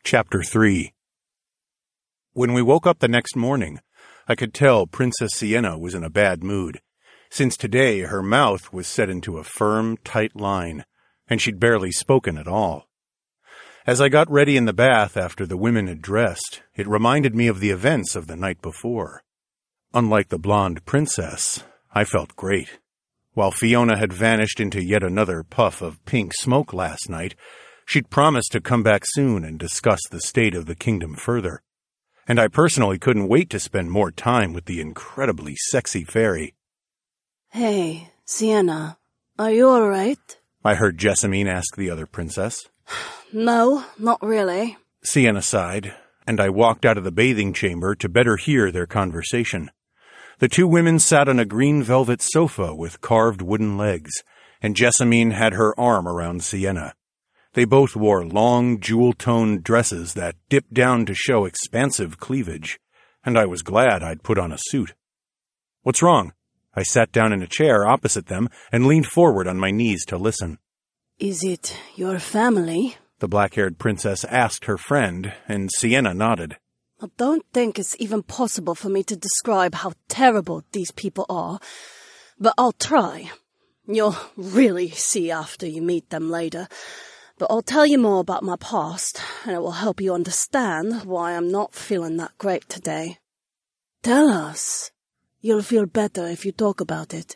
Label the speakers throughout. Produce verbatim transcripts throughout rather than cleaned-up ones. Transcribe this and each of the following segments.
Speaker 1: Chapter three. When we woke up the next morning, I could tell Princess Sienna was in a bad mood, since today her mouth was set into a firm, tight line, and she'd barely spoken at all. As I got ready in the bath after the women had dressed, it reminded me of the events of the night before. Unlike the blonde princess, I felt great. While Fiona had vanished into yet another puff of pink smoke last night, she'd promised to come back soon and discuss the state of the kingdom further. And I personally couldn't wait to spend more time with the incredibly sexy fairy.
Speaker 2: Hey, Sienna, are you all right?
Speaker 1: I heard Jessamine ask the other princess.
Speaker 2: No, not really.
Speaker 1: Sienna sighed, and I walked out of the bathing chamber to better hear their conversation. The two women sat on a green velvet sofa with carved wooden legs, and Jessamine had her arm around Sienna. They both wore long, jewel-toned dresses that dipped down to show expansive cleavage, and I was glad I'd put on a suit. "What's wrong?" I sat down in a chair opposite them and leaned forward on my knees to listen.
Speaker 2: Is it your family?
Speaker 1: The black-haired princess asked her friend, and Sienna nodded.
Speaker 2: I don't think it's even possible for me to describe how terrible these people are, but I'll try. You'll really see after you meet them later. But I'll tell you more about my past, and it will help you understand why I'm not feeling that great today. Tell us. You'll feel better if you talk about it.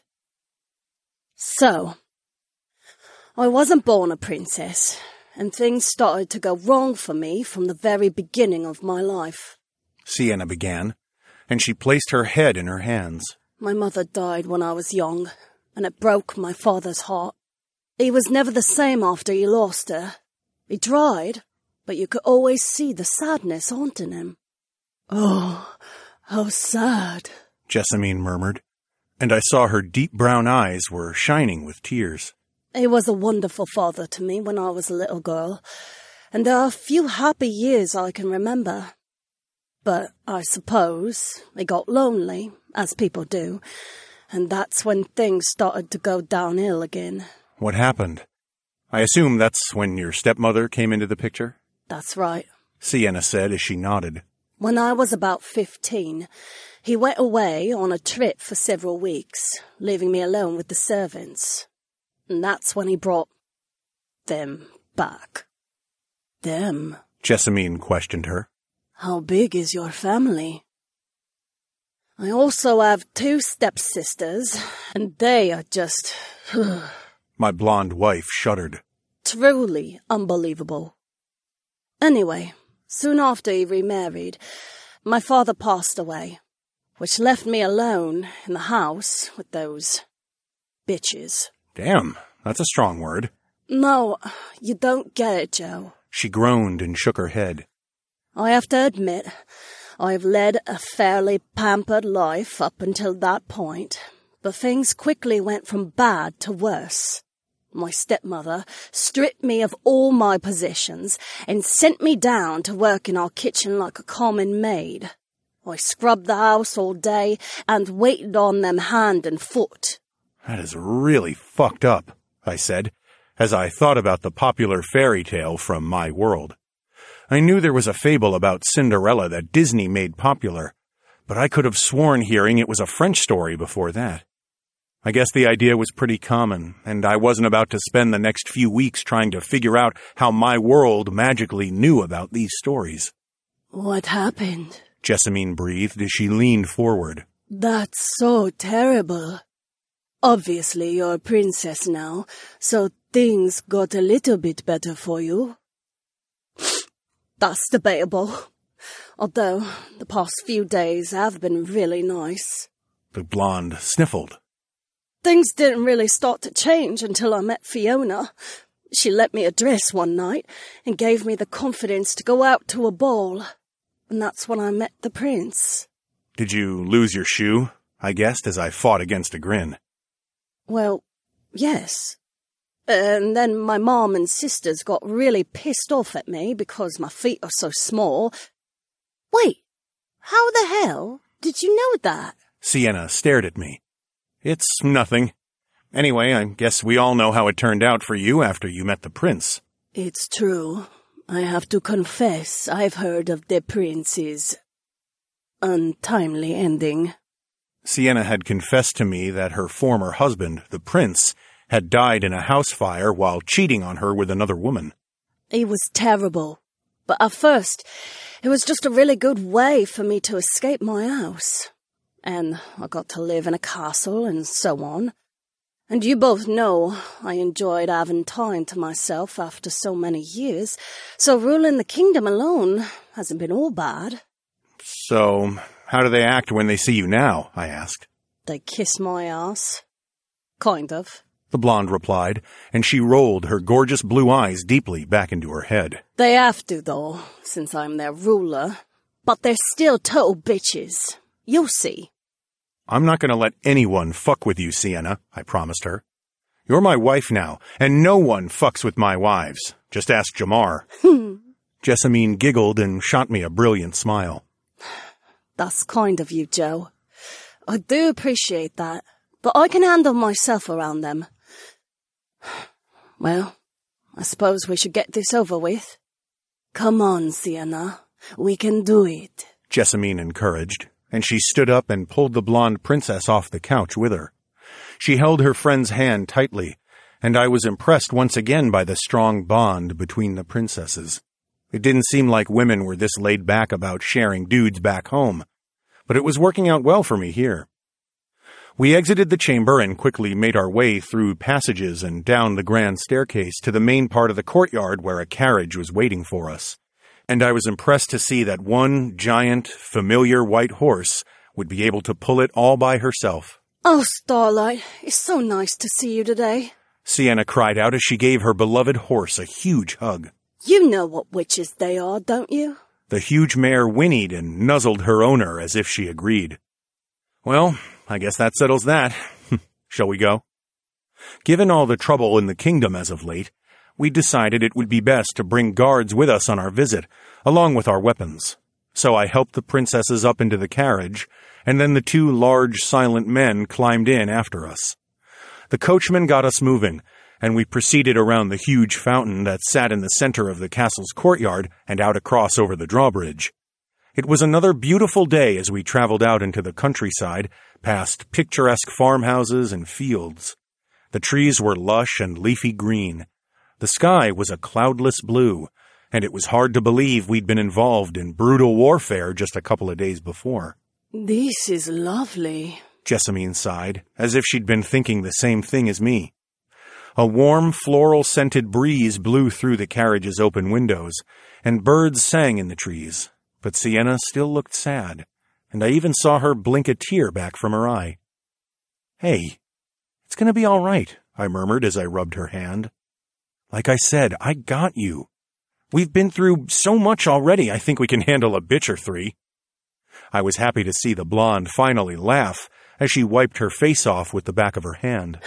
Speaker 2: So, I wasn't born a princess, and things started to go wrong for me from the very beginning of my life.
Speaker 1: Sienna began, and she placed her head in her hands.
Speaker 2: My mother died when I was young, and it broke my father's heart. He was never the same after he lost her. He tried, but you could always see the sadness haunting him. Oh, how sad,
Speaker 1: Jessamine murmured, and I saw her deep brown eyes were shining with tears.
Speaker 2: He was a wonderful father to me when I was a little girl, and there are a few happy years I can remember. But I suppose he got lonely, as people do, and that's when things started to go downhill again.
Speaker 1: What happened? I assume that's when your stepmother came into the picture?
Speaker 2: That's right,
Speaker 1: Sienna said as she nodded.
Speaker 2: When I was about fifteen, he went away on a trip for several weeks, leaving me alone with the servants. And that's when he brought them back. Them?
Speaker 1: Jessamine questioned her.
Speaker 2: How big is your family? I also have two stepsisters, and they are just...
Speaker 1: My blonde wife shuddered.
Speaker 2: Truly unbelievable. Anyway, soon after he remarried, my father passed away, which left me alone in the house with those bitches.
Speaker 1: Damn, that's a strong word.
Speaker 2: No, you don't get it, Joe.
Speaker 1: She groaned and shook her head.
Speaker 2: I have to admit, I've led a fairly pampered life up until that point, but things quickly went from bad to worse. My stepmother stripped me of all my possessions and sent me down to work in our kitchen like a common maid. I scrubbed the house all day and waited on them hand and foot.
Speaker 1: That is really fucked up, I said, as I thought about the popular fairy tale from my world. I knew there was a fable about Cinderella that Disney made popular, but I could have sworn hearing it was a French story before that. I guess the idea was pretty common, and I wasn't about to spend the next few weeks trying to figure out how my world magically knew about these stories.
Speaker 2: What happened?
Speaker 1: Jessamine breathed as she leaned forward.
Speaker 2: That's so terrible. Obviously you're a princess now, so things got a little bit better for you. That's debatable. Although the past few days have been really nice.
Speaker 1: The blonde sniffled.
Speaker 2: Things didn't really start to change until I met Fiona. She let me a dress one night and gave me the confidence to go out to a ball. And that's when I met the prince.
Speaker 1: Did you lose your shoe? I guessed as I fought against a grin.
Speaker 2: Well, yes. And then my mom and sisters got really pissed off at me because my feet are so small. Wait, how the hell did you know that?
Speaker 1: Sienna stared at me. It's nothing. Anyway, I guess we all know how it turned out for you after you met the prince.
Speaker 2: It's true. I have to confess I've heard of the prince's untimely ending.
Speaker 1: Sienna had confessed to me that her former husband, the prince, had died in a house fire while cheating on her with another woman.
Speaker 2: It was terrible, but at first, it was just a really good way for me to escape my house. And I got to live in a castle and so on. And you both know I enjoyed having time to myself after so many years, so ruling the kingdom alone hasn't been all bad.
Speaker 1: So, how do they act when they see you now? I asked.
Speaker 2: They kiss my ass. Kind of.
Speaker 1: The blonde replied, and she rolled her gorgeous blue eyes deeply back into her head.
Speaker 2: They have to, though, since I'm their ruler. But they're still total bitches. You'll see.
Speaker 1: I'm not going to let anyone fuck with you, Sienna, I promised her. You're my wife now, and no one fucks with my wives. Just ask Jamar. Jessamine giggled and shot me a brilliant smile.
Speaker 2: That's kind of you, Joe. I do appreciate that, but I can handle myself around them. Well, I suppose we should get this over with. Come on, Sienna. We can do it,
Speaker 1: Jessamine encouraged, and she stood up and pulled the blonde princess off the couch with her. She held her friend's hand tightly, and I was impressed once again by the strong bond between the princesses. It didn't seem like women were this laid back about sharing dudes back home, but it was working out well for me here. We exited the chamber and quickly made our way through passages and down the grand staircase to the main part of the courtyard where a carriage was waiting for us. And I was impressed to see that one giant, familiar white horse would be able to pull it all by herself.
Speaker 2: Oh, Starlight, it's so nice to see you today,
Speaker 1: Sienna cried out as she gave her beloved horse a huge hug.
Speaker 2: You know what witches they are, don't you?
Speaker 1: The huge mare whinnied and nuzzled her owner as if she agreed. Well, I guess that settles that. Shall we go? Given all the trouble in the kingdom as of late, we decided it would be best to bring guards with us on our visit, along with our weapons. So I helped the princesses up into the carriage, and then the two large, silent men climbed in after us. The coachman got us moving, and we proceeded around the huge fountain that sat in the center of the castle's courtyard and out across over the drawbridge. It was another beautiful day as we traveled out into the countryside, past picturesque farmhouses and fields. The trees were lush and leafy green. The sky was a cloudless blue, and it was hard to believe we'd been involved in brutal warfare just a couple of days before.
Speaker 2: This is lovely,
Speaker 1: Jessamine sighed, as if she'd been thinking the same thing as me. A warm, floral-scented breeze blew through the carriage's open windows, and birds sang in the trees. But Sienna still looked sad, and I even saw her blink a tear back from her eye. Hey, it's going to be all right, I murmured as I rubbed her hand. Like I said, I got you. We've been through so much already, I think we can handle a bitch or three. I was happy to see the blonde finally laugh as she wiped her face off with the back of her hand.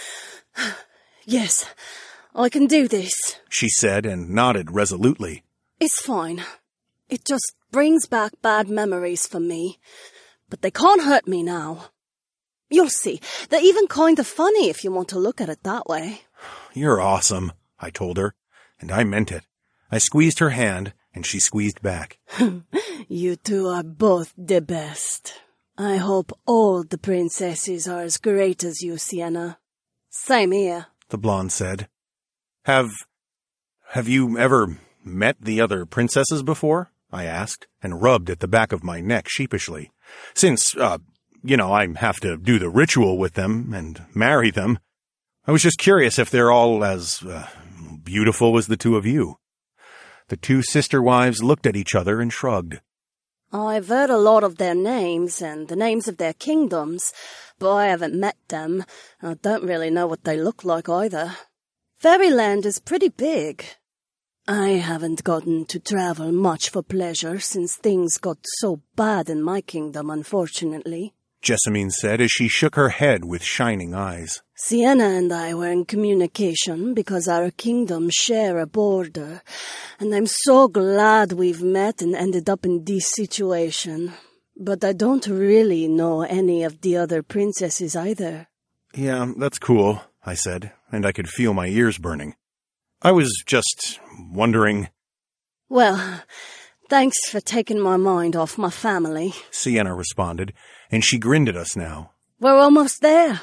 Speaker 2: Yes, I can do this,
Speaker 1: she said and nodded resolutely.
Speaker 2: It's fine. It just brings back bad memories for me, but they can't hurt me now. You'll see, they're even kind of funny if you want to look at it that way.
Speaker 1: You're awesome, I told her, and I meant it. I squeezed her hand, and she squeezed back.
Speaker 2: You two are both the best. I hope all the princesses are as great as you, Sienna. Same here,
Speaker 1: the blonde said. Have, have you ever met the other princesses before? I asked, and rubbed at the back of my neck sheepishly. Since, uh, you know, I have to do the ritual with them and marry them. I was just curious if they're all as uh, beautiful as the two of you. The two sister wives looked at each other and shrugged.
Speaker 2: I've heard a lot of their names and the names of their kingdoms, but I haven't met them. I don't really know what they look like either. Fairyland is pretty big. I haven't gotten to travel much for pleasure since things got so bad in my kingdom, unfortunately,
Speaker 1: Jessamine said as she shook her head with shining eyes.
Speaker 2: Sienna and I were in communication because our kingdoms share a border, and I'm so glad we've met and ended up in this situation. But I don't really know any of the other princesses either.
Speaker 1: Yeah, that's cool, I said, and I could feel my ears burning. I was just wondering,
Speaker 2: Well, thanks for taking my mind off my family,
Speaker 1: Sienna responded, and she grinned at us now.
Speaker 2: We're almost there.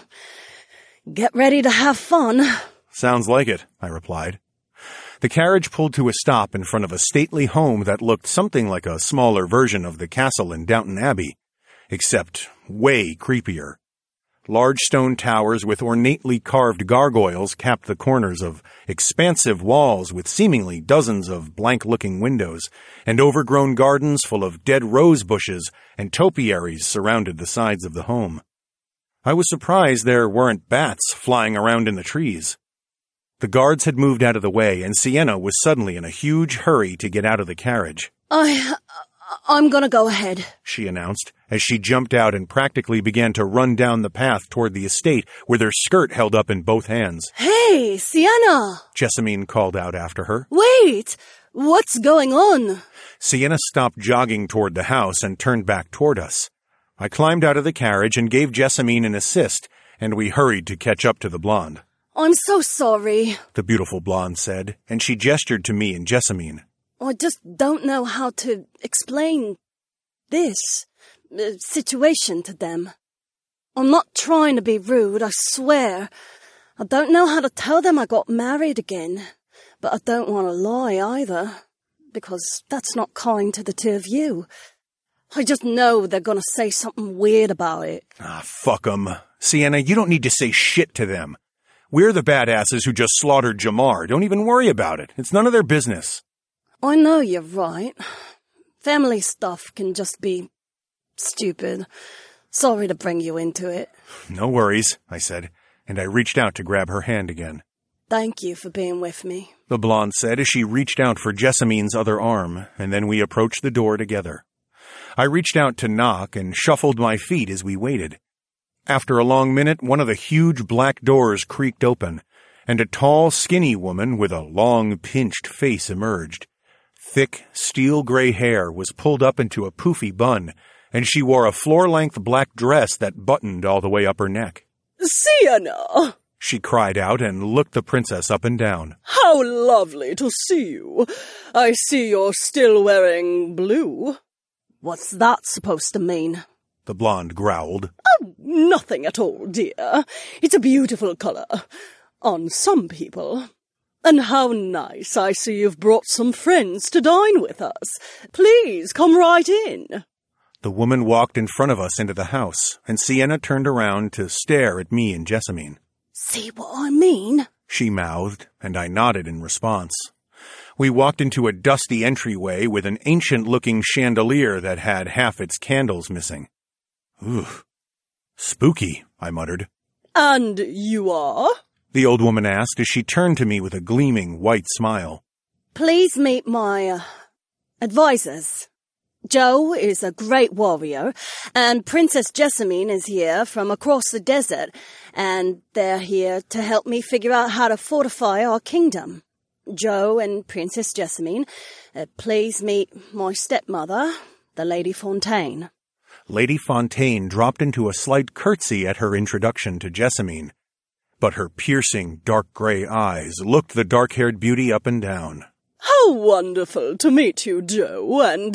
Speaker 2: Get ready to have fun.
Speaker 1: Sounds like it, I replied. The carriage pulled to a stop in front of a stately home that looked something like a smaller version of the castle in Downton Abbey, except way creepier. Large stone towers with ornately carved gargoyles capped the corners of expansive walls with seemingly dozens of blank-looking windows, and overgrown gardens full of dead rose bushes and topiaries surrounded the sides of the home. I was surprised there weren't bats flying around in the trees. The guards had moved out of the way, and Sienna was suddenly in a huge hurry to get out of the carriage.
Speaker 2: I... I'm gonna go ahead,
Speaker 1: she announced, as she jumped out and practically began to run down the path toward the estate with her skirt held up in both hands.
Speaker 2: Hey, Sienna!
Speaker 1: Jessamine called out after her.
Speaker 2: Wait! What's going on?
Speaker 1: Sienna stopped jogging toward the house and turned back toward us. I climbed out of the carriage and gave Jessamine an assist, and we hurried to catch up to the blonde.
Speaker 2: I'm so sorry,
Speaker 1: the beautiful blonde said, and she gestured to me and Jessamine.
Speaker 2: I just don't know how to explain this uh, situation to them. I'm not trying to be rude, I swear. I don't know how to tell them I got married again, but I don't want to lie either, because that's not kind to the two of you. I just know they're gonna say something weird about it.
Speaker 1: Ah, fuck 'em. Sienna, you don't need to say shit to them. We're the badasses who just slaughtered Jamar. Don't even worry about it. It's none of their business.
Speaker 2: I know you're right. Family stuff can just be stupid. Sorry to bring you into it.
Speaker 1: No worries, I said, and I reached out to grab her hand again.
Speaker 2: Thank you for being with me,
Speaker 1: the blonde said as she reached out for Jessamine's other arm, and then we approached the door together. I reached out to knock and shuffled my feet as we waited. After a long minute, one of the huge black doors creaked open, and a tall, skinny woman with a long, pinched face emerged. Thick, steel-gray hair was pulled up into a poofy bun, and she wore a floor-length black dress that buttoned all the way up her neck.
Speaker 2: Sienna!
Speaker 1: She cried out and looked the princess up and down.
Speaker 2: How lovely to see you. I see you're still wearing blue. What's that supposed to mean?
Speaker 1: The blonde growled.
Speaker 2: Oh, nothing at all, dear. It's a beautiful color. On some people. And how nice I see you've brought some friends to dine with us. Please, come right in.
Speaker 1: The woman walked in front of us into the house, and Sienna turned around to stare at me and Jessamine.
Speaker 2: See what I mean?
Speaker 1: She mouthed, and I nodded in response. We walked into a dusty entryway with an ancient-looking chandelier that had half its candles missing. Ooh, spooky, I muttered.
Speaker 2: And you are?
Speaker 1: The old woman asked as she turned to me with a gleaming white smile.
Speaker 2: Please meet my uh, advisors. Joe is a great warrior, and Princess Jessamine is here from across the desert, and they're here to help me figure out how to fortify our kingdom. Joe and Princess Jessamine, uh, please meet my stepmother, the Lady Fontaine.
Speaker 1: Lady Fontaine dropped into a slight curtsy at her introduction to Jessamine, but her piercing dark gray eyes looked the dark-haired beauty up and down.
Speaker 2: How wonderful to meet you, Joe, and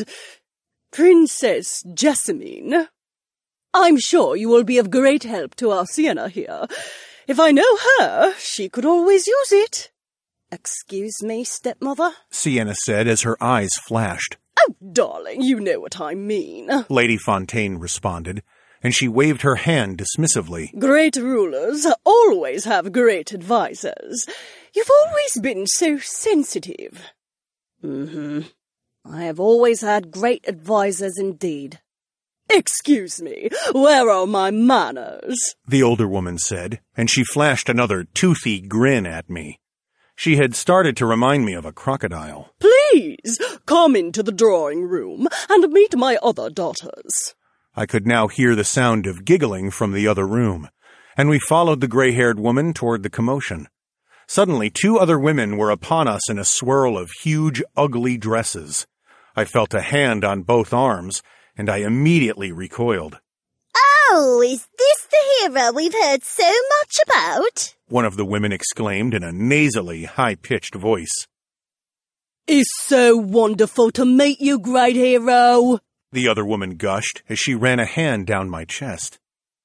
Speaker 2: Princess Jessamine. I'm sure you will be of great help to our Sienna here. If I know her, she could always use it. Excuse me, stepmother?
Speaker 1: Sienna said as her eyes flashed.
Speaker 2: Oh, darling, you know what I mean.
Speaker 1: Lady Fontaine responded, and she waved her hand dismissively.
Speaker 2: Great rulers always have great advisers. You've always been so sensitive. Mm-hmm. I have always had great advisers indeed. Excuse me, where are my manners? The older woman said, and she flashed another toothy grin at me. She had started to remind me of a crocodile. Please, come into the drawing room and meet my other daughters. I could now hear the sound of giggling from the other room, and we followed the gray-haired woman toward the commotion. Suddenly, two other women were upon us in a swirl of huge, ugly dresses. I felt a hand on both arms, and I immediately recoiled.
Speaker 3: Oh, is this the hero we've heard so much about?
Speaker 1: One of the women exclaimed in a nasally, high-pitched voice.
Speaker 2: It's so wonderful to meet you, great hero,
Speaker 1: the other woman gushed as she ran a hand down my chest.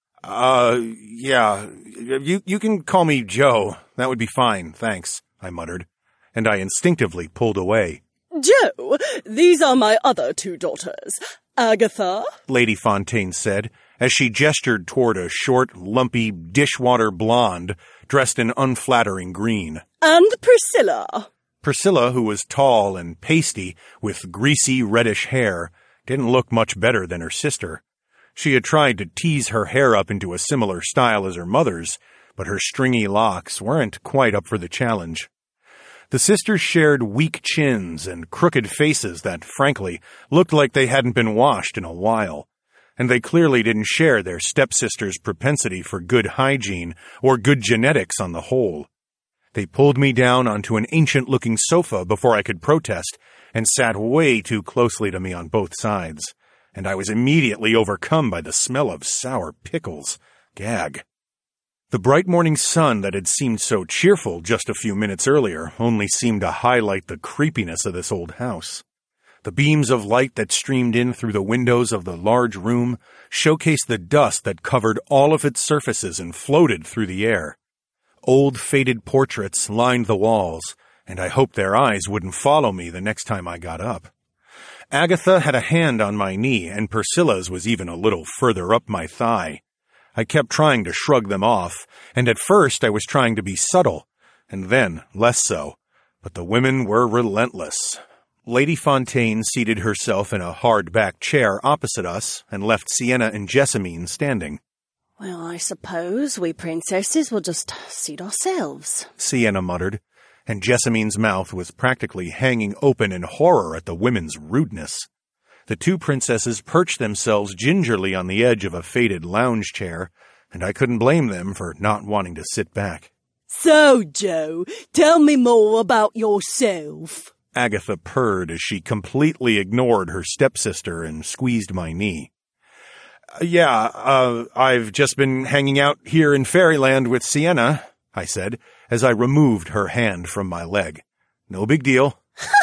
Speaker 1: Uh, yeah, you, you can call me Joe. That would be fine, thanks, I muttered, and I instinctively pulled away.
Speaker 2: Joe, these are my other two daughters. Agatha,
Speaker 1: Lady Fontaine said, as she gestured toward a short, lumpy, dishwater blonde dressed in unflattering green.
Speaker 2: And Priscilla.
Speaker 1: Priscilla, who was tall and pasty, with greasy reddish hair, didn't look much better than her sister. She had tried to tease her hair up into a similar style as her mother's, but her stringy locks weren't quite up for the challenge. The sisters shared weak chins and crooked faces that, frankly, looked like they hadn't been washed in a while, and they clearly didn't share their stepsister's propensity for good hygiene or good genetics on the whole. They pulled me down onto an ancient-looking sofa before I could protest and sat way too closely to me on both sides, and I was immediately overcome by the smell of sour pickles. Gag. The bright morning sun that had seemed so cheerful just a few minutes earlier only seemed to highlight the creepiness of this old house. The beams of light that streamed in through the windows of the large room showcased the dust that covered all of its surfaces and floated through the air. Old faded portraits lined the walls, and I hoped their eyes wouldn't follow me the next time I got up. Agatha had a hand on my knee, and Priscilla's was even a little further up my thigh. I kept trying to shrug them off, and at first I was trying to be subtle, and then less so. But the women were relentless. Lady Fontaine seated herself in a hard-backed chair opposite us and left Sienna and Jessamine standing.
Speaker 2: Well, I suppose we princesses will just seat ourselves,
Speaker 1: Sienna muttered, and Jessamine's mouth was practically hanging open in horror at the women's rudeness. The two princesses perched themselves gingerly on the edge of a faded lounge chair, and I couldn't blame them for not wanting to sit back.
Speaker 2: So, Joe, tell me more about yourself,
Speaker 1: Agatha purred as she completely ignored her stepsister and squeezed my knee. Yeah, uh, I've just been hanging out here in Fairyland with Sienna, I said, as I removed her hand from my leg. No big deal.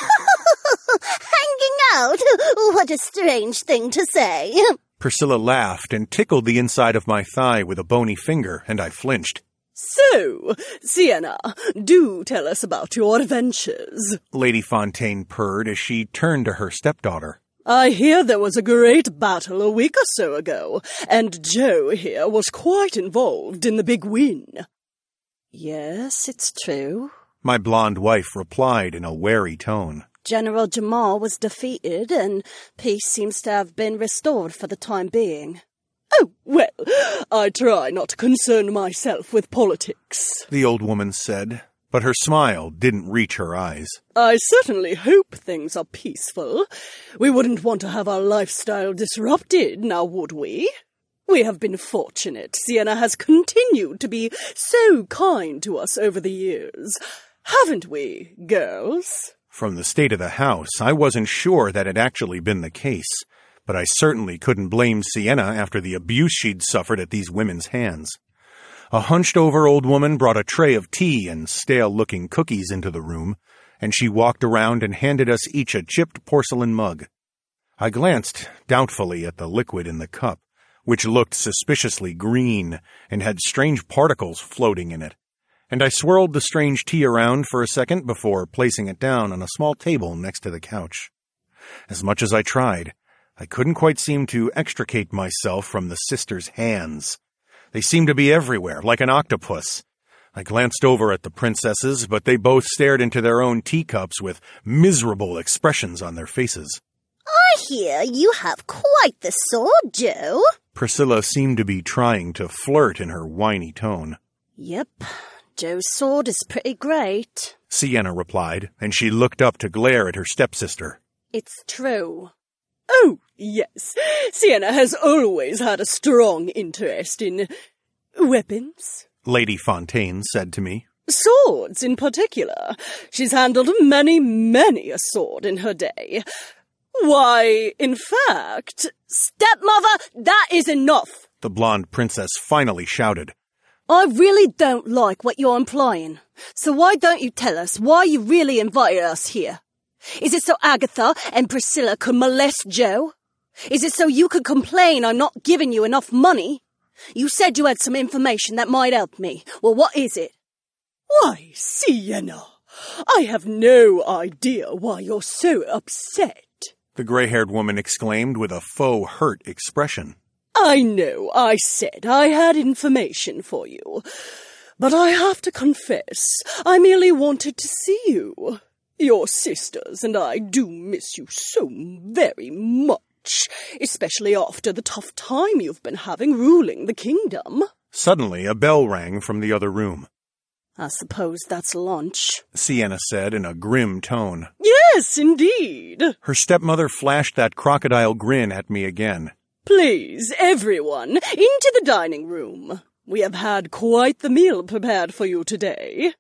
Speaker 3: Hanging out? What a strange thing to say.
Speaker 1: Priscilla laughed and tickled the inside of my thigh with a bony finger, and I flinched.
Speaker 2: So, Sienna, do tell us about your adventures,
Speaker 1: Lady Fontaine purred as she turned to her stepdaughter.
Speaker 2: I hear there was a great battle a week or so ago, and Joe here was quite involved in the big win. Yes, it's true,
Speaker 1: my blonde wife replied in a wary tone.
Speaker 2: General Jamal was defeated, and peace seems to have been restored for the time being. Oh, well, I try not to concern myself with politics,
Speaker 1: the old woman said, but her smile didn't reach her eyes.
Speaker 2: I certainly hope things are peaceful. We wouldn't want to have our lifestyle disrupted, now would we? We have been fortunate. Sienna has continued to be so kind to us over the years. Haven't we, girls?
Speaker 1: From the state of the house, I wasn't sure that had actually been the case, but I certainly couldn't blame Sienna after the abuse she'd suffered at these women's hands. A hunched-over old woman brought a tray of tea and stale-looking cookies into the room, and she walked around and handed us each a chipped porcelain mug. I glanced doubtfully at the liquid in the cup, which looked suspiciously green and had strange particles floating in it, and I swirled the strange tea around for a second before placing it down on a small table next to the couch. As much as I tried, I couldn't quite seem to extricate myself from the sisters' hands. They seemed to be everywhere, like an octopus. I glanced over at the princesses, but they both stared into their own teacups with miserable expressions on their faces.
Speaker 3: I hear you have quite the sword, Joe.
Speaker 1: Priscilla seemed to be trying to flirt in her whiny tone.
Speaker 2: Yep, Joe's sword is pretty great,
Speaker 1: Sienna replied, and she looked up to glare at her stepsister.
Speaker 2: It's true. Oh, yes, Sienna has always had a strong interest in weapons,
Speaker 1: Lady Fontaine said to me.
Speaker 2: Swords in particular. She's handled many, many a sword in her day. Why, in fact...
Speaker 3: Stepmother, that is enough!
Speaker 1: The blonde princess finally shouted.
Speaker 2: I really don't like what you're implying. So why don't you tell us why you really invited us here? Is it so Agatha and Priscilla could molest Joe? Is it so you could complain I'm not giving you enough money? You said you had some information that might help me. Well, what is it?
Speaker 4: Why, Sienna, I have no idea why you're so upset.
Speaker 1: The gray-haired woman exclaimed with a faux hurt expression.
Speaker 4: I know I said I had information for you, but I have to confess, I merely wanted to see you. Your sisters and I do miss you so very much, especially after the tough time you've been having ruling the kingdom.
Speaker 1: Suddenly, a bell rang from the other room.
Speaker 2: I suppose that's lunch,
Speaker 1: Sienna said in a grim tone.
Speaker 4: Yes, indeed.
Speaker 1: Her stepmother flashed that crocodile grin at me again.
Speaker 4: Please, everyone, into the dining room. We have had quite the meal prepared for you today.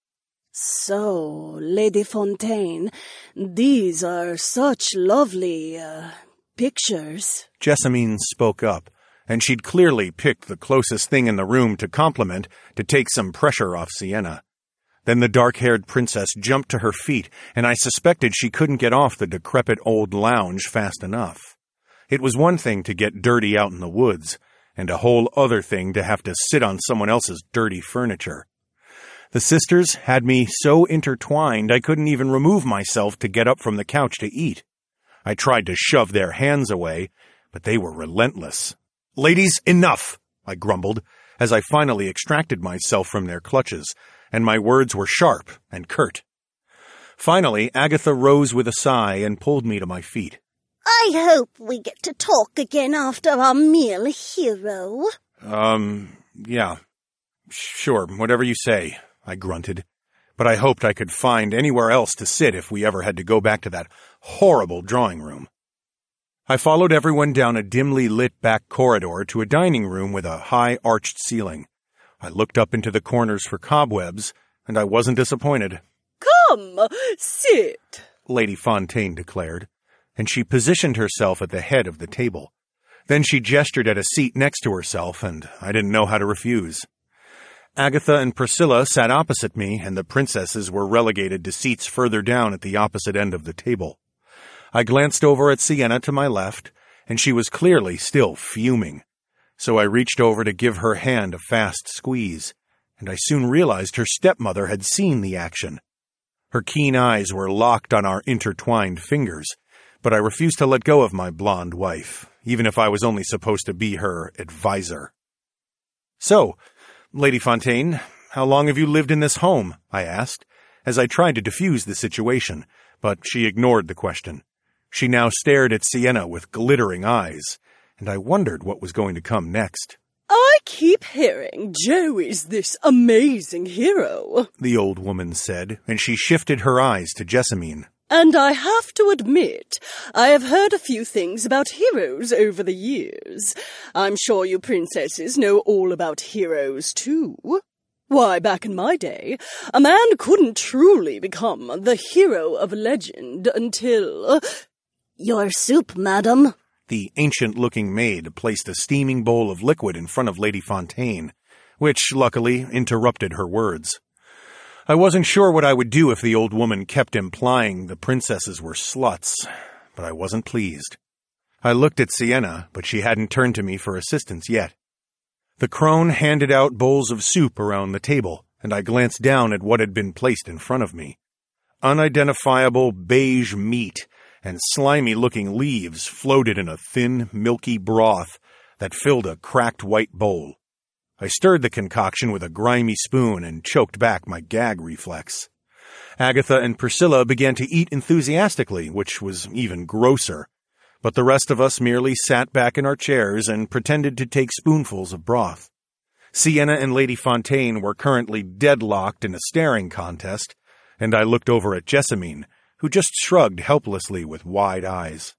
Speaker 2: So, Lady Fontaine, these are such lovely, uh, pictures.
Speaker 1: Jessamine spoke up, and she'd clearly picked the closest thing in the room to compliment to take some pressure off Sienna. Then the dark-haired princess jumped to her feet, and I suspected she couldn't get off the decrepit old lounge fast enough. It was one thing to get dirty out in the woods, and a whole other thing to have to sit on someone else's dirty furniture. The sisters had me so intertwined I couldn't even remove myself to get up from the couch to eat. I tried to shove their hands away, but they were relentless. "Ladies, enough!" I grumbled, as I finally extracted myself from their clutches, and my words were sharp and curt. Finally, Agatha rose with a sigh and pulled me to my feet.
Speaker 3: I hope we get to talk again after our meal, hero.
Speaker 1: Um, yeah. Sure, whatever you say, I grunted. But I hoped I could find anywhere else to sit if we ever had to go back to that horrible drawing room. I followed everyone down a dimly lit back corridor to a dining room with a high arched ceiling. I looked up into the corners for cobwebs, and I wasn't disappointed.
Speaker 4: Come, sit,
Speaker 1: Lady Fontaine declared, and she positioned herself at the head of the table. Then she gestured at a seat next to herself, and I didn't know how to refuse. Agatha and Priscilla sat opposite me, and the princesses were relegated to seats further down at the opposite end of the table. I glanced over at Sienna to my left, and she was clearly still fuming. So I reached over to give her hand a fast squeeze, and I soon realized her stepmother had seen the action. Her keen eyes were locked on our intertwined fingers, but I refused to let go of my blonde wife, even if I was only supposed to be her advisor. "So, Lady Fontaine, how long have you lived in this home?" I asked, as I tried to defuse the situation, but she ignored the question. She now stared at Sienna with glittering eyes, and I wondered what was going to come next.
Speaker 4: I keep hearing Joe is this amazing hero,
Speaker 1: the old woman said, and she shifted her eyes to Jessamine.
Speaker 4: And I have to admit, I have heard a few things about heroes over the years. I'm sure you princesses know all about heroes, too. Why, back in my day, a man couldn't truly become the hero of legend until...
Speaker 2: Your soup, madam.
Speaker 1: The ancient-looking maid placed a steaming bowl of liquid in front of Lady Fontaine, which, luckily, interrupted her words. I wasn't sure what I would do if the old woman kept implying the princesses were sluts, but I wasn't pleased. I looked at Sienna, but she hadn't turned to me for assistance yet. The crone handed out bowls of soup around the table, and I glanced down at what had been placed in front of me. Unidentifiable beige meat and slimy-looking leaves floated in a thin, milky broth that filled a cracked white bowl. I stirred the concoction with a grimy spoon and choked back my gag reflex. Agatha and Priscilla began to eat enthusiastically, which was even grosser, but the rest of us merely sat back in our chairs and pretended to take spoonfuls of broth. Sienna and Lady Fontaine were currently deadlocked in a staring contest, and I looked over at Jessamine, who just shrugged helplessly with wide eyes.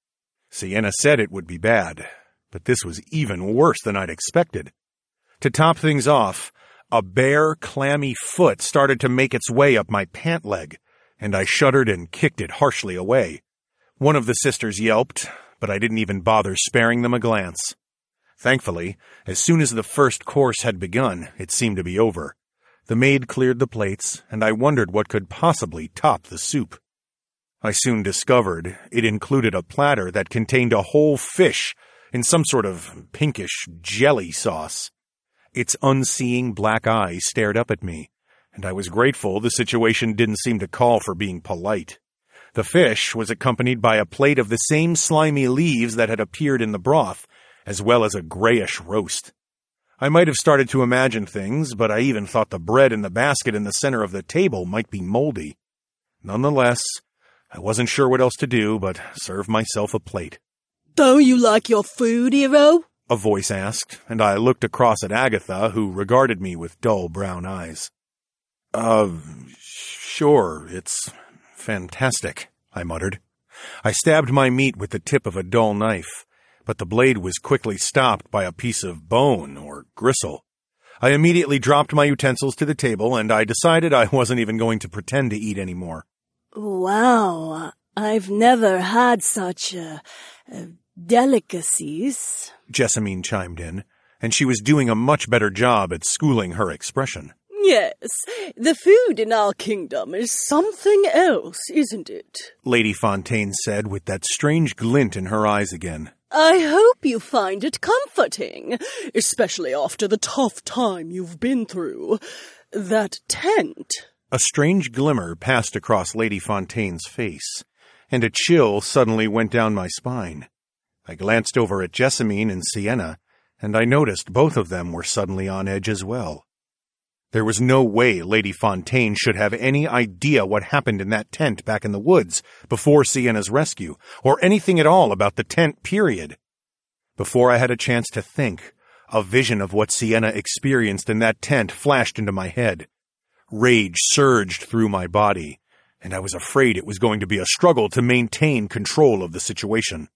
Speaker 1: Sienna said it would be bad, but this was even worse than I'd expected. To top things off, a bare, clammy foot started to make its way up my pant leg, and I shuddered and kicked it harshly away. One of the sisters yelped, but I didn't even bother sparing them a glance. Thankfully, as soon as the first course had begun, it seemed to be over. The maid cleared the plates, and I wondered what could possibly top the soup. I soon discovered it included a platter that contained a whole fish in some sort of pinkish jelly sauce. Its unseeing black eyes stared up at me, and I was grateful the situation didn't seem to call for being polite. The fish was accompanied by a plate of the same slimy leaves that had appeared in the broth, as well as a grayish roast. I might have started to imagine things, but I even thought the bread in the basket in the center of the table might be moldy. Nonetheless, I wasn't sure what else to do but serve myself a plate.
Speaker 4: "Don't you like your food, hero?"
Speaker 1: a voice asked, and I looked across at Agatha, who regarded me with dull brown eyes. Uh, sure, it's fantastic, I muttered. I stabbed my meat with the tip of a dull knife, but the blade was quickly stopped by a piece of bone or gristle. I immediately dropped my utensils to the table, and I decided I wasn't even going to pretend to eat anymore.
Speaker 2: Wow, I've never had such, uh, uh, delicacies,
Speaker 1: Jessamine chimed in, and she was doing a much better job at schooling her expression.
Speaker 4: "Yes, the food in our kingdom is something else, isn't it?"
Speaker 1: Lady Fontaine said with that strange glint in her eyes again.
Speaker 4: "I hope you find it comforting, especially after the tough time you've been through. That tent."
Speaker 1: A strange glimmer passed across Lady Fontaine's face, and a chill suddenly went down my spine. I glanced over at Jessamine and Sienna, and I noticed both of them were suddenly on edge as well. There was no way Lady Fontaine should have any idea what happened in that tent back in the woods before Sienna's rescue, or anything at all about the tent, period. Before I had a chance to think, a vision of what Sienna experienced in that tent flashed into my head. Rage surged through my body, and I was afraid it was going to be a struggle to maintain control of the situation.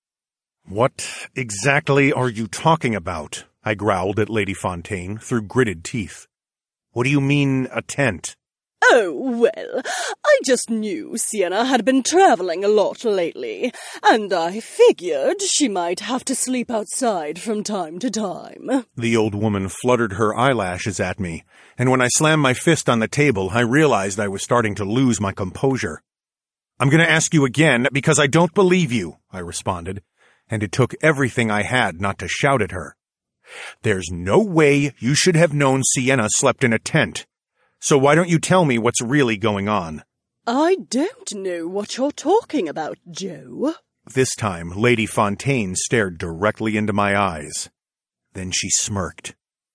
Speaker 1: "What exactly are you talking about?" I growled at Lady Fontaine through gritted teeth. "What do you mean, a tent?"
Speaker 4: "Oh, well, I just knew Sienna had been traveling a lot lately, and I figured she might have to sleep outside from time to time."
Speaker 1: The old woman fluttered her eyelashes at me, and when I slammed my fist on the table, I realized I was starting to lose my composure. "I'm going to ask you again because I don't believe you," I responded, and it took everything I had not to shout at her. "There's no way you should have known Sienna slept in a tent. So why don't you tell me what's really going on?"
Speaker 4: "I don't know what you're talking about, Joe."
Speaker 1: This time, Lady Fontaine stared directly into my eyes. Then she smirked.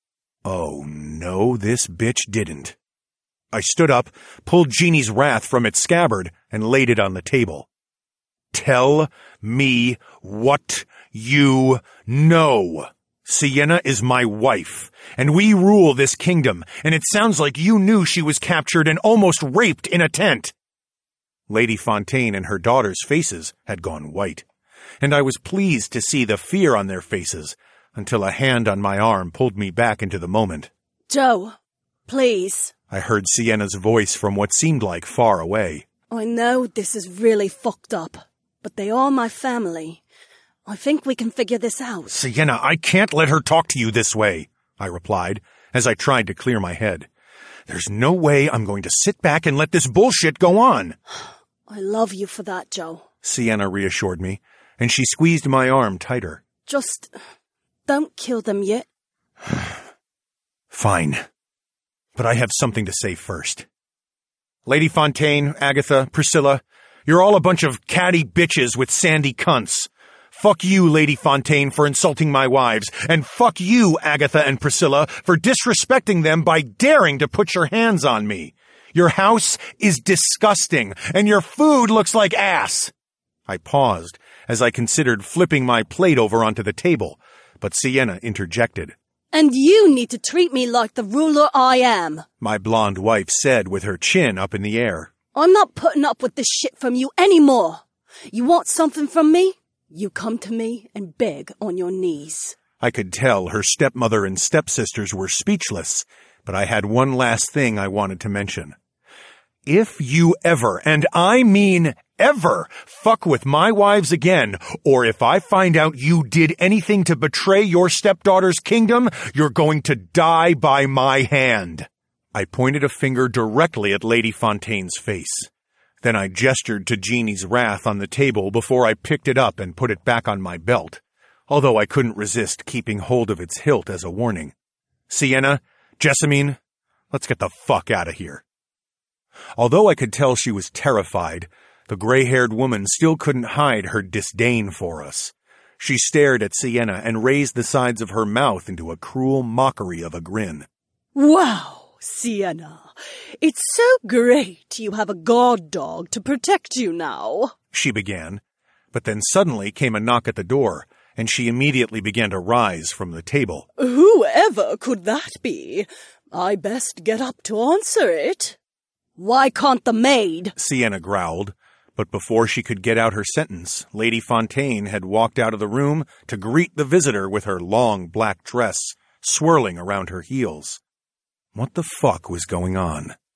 Speaker 1: Oh, no, this bitch didn't. I stood up, pulled Jeannie's wrath from its scabbard, and laid it on the table. "Tell me what you know. Sienna is my wife, and we rule this kingdom, and it sounds like you knew she was captured and almost raped in a tent." Lady Fontaine and her daughters' faces had gone white, and I was pleased to see the fear on their faces, until a hand on my arm pulled me back into the moment.
Speaker 2: "Joe, please."
Speaker 1: I heard Sienna's voice from what seemed like far away.
Speaker 2: "I know this is really fucked up, but they are my family. I think we can figure this out."
Speaker 1: "Sienna, I can't let her talk to you this way," I replied, as I tried to clear my head. "There's no way I'm going to sit back and let this bullshit go on."
Speaker 2: "I love you for that, Joe,"
Speaker 1: Sienna reassured me, and she squeezed my arm tighter.
Speaker 2: "Just don't kill them yet."
Speaker 1: "Fine. But I have something to say first. Lady Fontaine, Agatha, Priscilla, you're all a bunch of catty bitches with sandy cunts. Fuck you, Lady Fontaine, for insulting my wives, and fuck you, Agatha and Priscilla, for disrespecting them by daring to put your hands on me. Your house is disgusting, and your food looks like ass." I paused as I considered flipping my plate over onto the table, but Sienna interjected.
Speaker 2: "And you need to treat me like the ruler I am,"
Speaker 1: my blonde wife said with her chin up in the air.
Speaker 2: "I'm not putting up with this shit from you anymore. You want something from me? You come to me and beg on your knees."
Speaker 1: I could tell her stepmother and stepsisters were speechless, but I had one last thing I wanted to mention. "If you ever, and I mean ever, fuck with my wives again, or if I find out you did anything to betray your stepdaughter's kingdom, you're going to die by my hand." I pointed a finger directly at Lady Fontaine's face. Then I gestured to Jeannie's wrath on the table before I picked it up and put it back on my belt, although I couldn't resist keeping hold of its hilt as a warning. Sienna, Jessamine, let's get the fuck out of here. Although I could tell she was terrified, the gray-haired woman still couldn't hide her disdain for us. She stared at Sienna and raised the sides of her mouth into a cruel mockery of a grin.
Speaker 4: Wow! Sienna, it's so great you have a guard dog to protect you now,
Speaker 1: she began, but then suddenly came a knock at the door, and she immediately began to rise from the table.
Speaker 4: Whoever could that be? I best get up to answer it.
Speaker 2: Why can't the maid?
Speaker 1: Sienna growled, but before she could get out her sentence, Lady Fontaine had walked out of the room to greet the visitor with her long black dress swirling around her heels. What the fuck was going on?